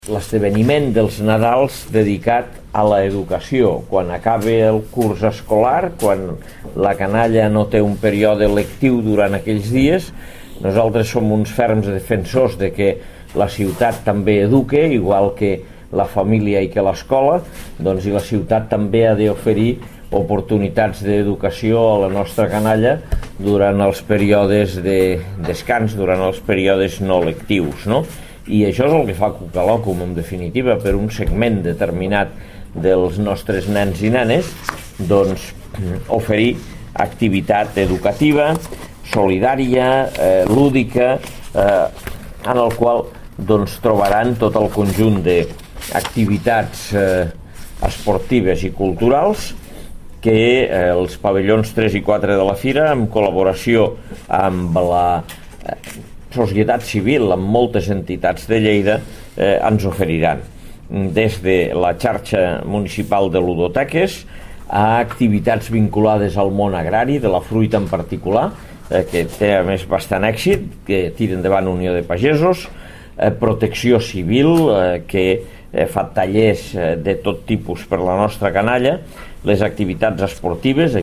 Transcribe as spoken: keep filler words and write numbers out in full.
L'esdeveniment dels Nadals dedicat a l'educació, quan acabe el curs escolar, quan la canalla no té un període lectiu durant aquells dies, nosaltres som uns ferms defensors de que la ciutat també eduque, igual que la família i que l'escola, doncs i la ciutat també ha d'oferir oportunitats d'educació a la nostra canalla durant els períodes de descans, durant els períodes no lectius, no? I això és el que fa Cucalòcum, en definitiva, per un segment determinat dels nostres nens i nenes, doncs oferir activitat educativa, solidària, eh, lúdica, eh, en el qual doncs trobaran tot el conjunt d'activitats eh, esportives i culturals que eh, els pavellons tres i quatre de la Fira, en col·laboració amb la eh, societat civil, amb moltes entitats de Lleida, eh, ens oferiran. Des de la xarxa municipal de ludoteques a activitats vinculades al món agrari, de la fruita en particular, eh, que té a més bastant èxit, que tira endavant Unió de Pagesos, eh, protecció civil, eh, que eh, fa tallers eh, de tot tipus per la nostra canalla, les activitats esportives.